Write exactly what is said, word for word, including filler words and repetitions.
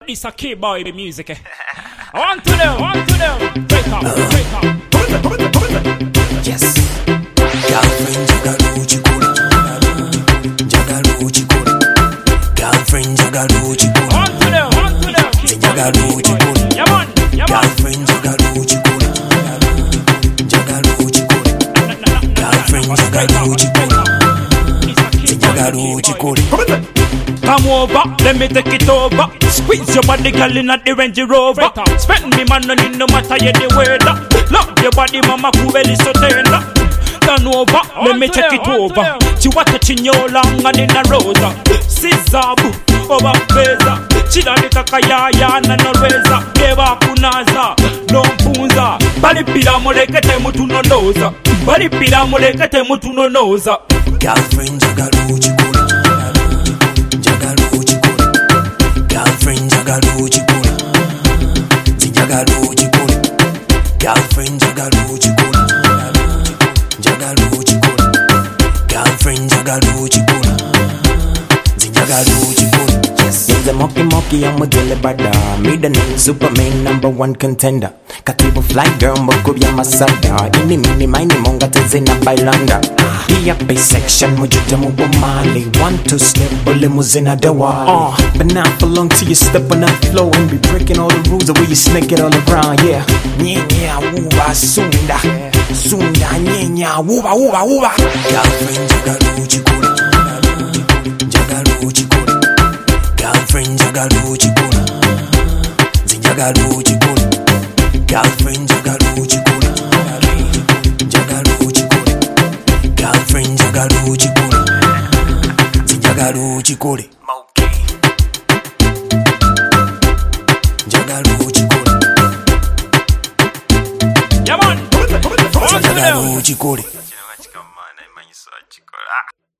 This a K-boy the music. Eh? I want to know, I want to know. Break up, break up. Yes. Girlfriend jagalu chikuri, jagalu chikuri. Girlfriend jagalu chikuri. I want to know, I want to know. Jagalu chikuri. Yeah man, yeah man. Girlfriend jagalu chikuri, jagalu chikuri. Girlfriend jagalu chikuri, jagalu chikuri. Come over, let me take it over. Squeeze your body, girl, in at the Range Rover. Spend me man, no need no matter any weather. Love your body, mama, cool belly so tender. Turn over, let me take it over. Chiwa touching your long and in a rosa. Sizabu, over pesa. Chida de kakaya, na no reza. Eva kunaza, no punza. Bali pila molekete mutu no noza. Bali pila molekete mutu no noza. Girlfriend jagalu chikuri, jagalu chikuri. Girlfriend jagalu chikuri, jagalu chikuri. Girlfriend jagalu chikuri, jagalu chikuri. Girlfriend jagalu chikuri, jagalu chikuri. Yes, the monkey monkey, I'm a daily bada. Me the name Superman, number one contender. Katibu fly girl, mokubya masada. Ini mini mini monga tezena bailanda. Be up a section, mujuta mubomali. Want to step, but limousine dewa. Uh, but now for long till you step on that flow and be breaking all the rules the way you snake it all around. Yeah, nyenya wuba sunda, sunda nyenya wuba wuba wuba. Girlfriend jagalu chikuri, jagalu chikuri. Girlfriend jagalu chikuri, jagalu chikuri. Girlfriend jagalu chikuri, jagalu chikuri. Girlfriend jagalu chikuri, jagalu chikuri. Jagalu chikuri, Yeah man, jagalu chikuri.